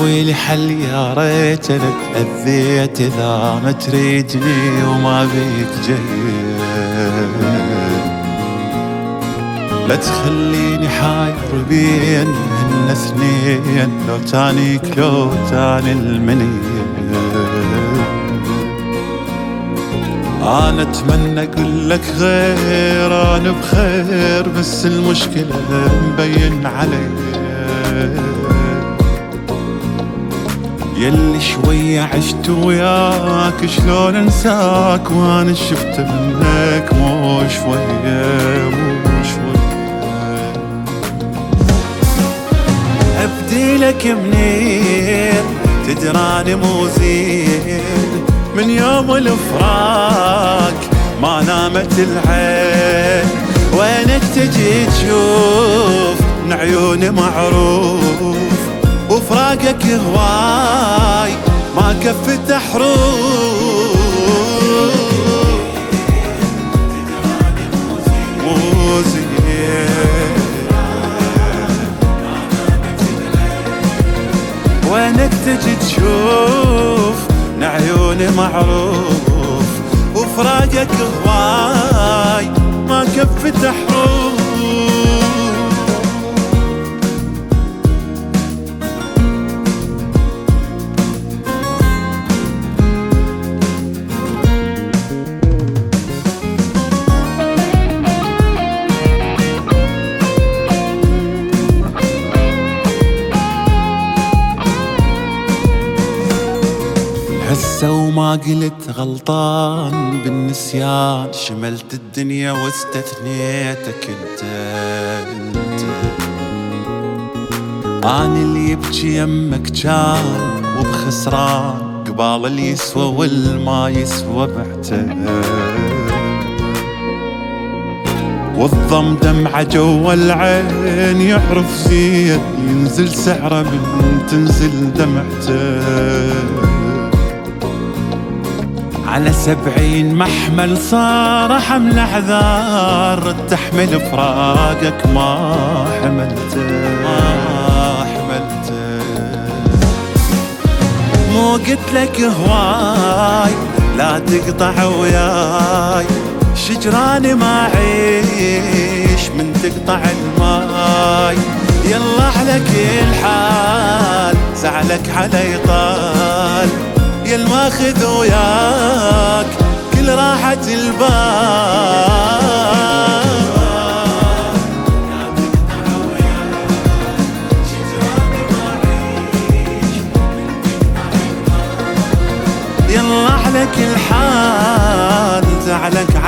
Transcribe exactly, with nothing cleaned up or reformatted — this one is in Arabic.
ويلي حل يا ريت انا تأذيت اذا ما تريدني وما بيك جاي. لا تخليني حاير بين هن اثنين، لو تانيك لو تاني المنية. انا اتمنى اقول لك غير انا بخير، بس المشكلة مبين علي يلي شوية عشت وياك شلون انساك، وانا شفت منك مو شوية مو شوية. ابديلك منين تدراني مو زين، من يوم الفراق ما نامت العين. وينك تجي تشوف من عيوني معروف، وفراقك هواي ما كفت حروف. مو زين وينك تجي تشوف من عيوني معروف، وفراقك هواي ما كفت حروف. هسه وما قلت غلطان بالنسيان، شملت الدنيا واستثنيتك انت انت. انا اللي يبكي يمك كان وبخسران، قبال اللي يسوى والما يسوى بعته. والضم دمعة جوا العين يعرف زين، ينزل سعره من تنزل دمعته. على سبعين محمل صار حمل اعذار، تحمل فراقك ما حملته ما حملته. مو قلت لك هواي لا تقطع وياي، شجراني ما عيش من تقطع الماي. يلا على كل حال زعلك علي طال، يا الماخذ وياك كل راحة البال. يلا على كل حال زعلك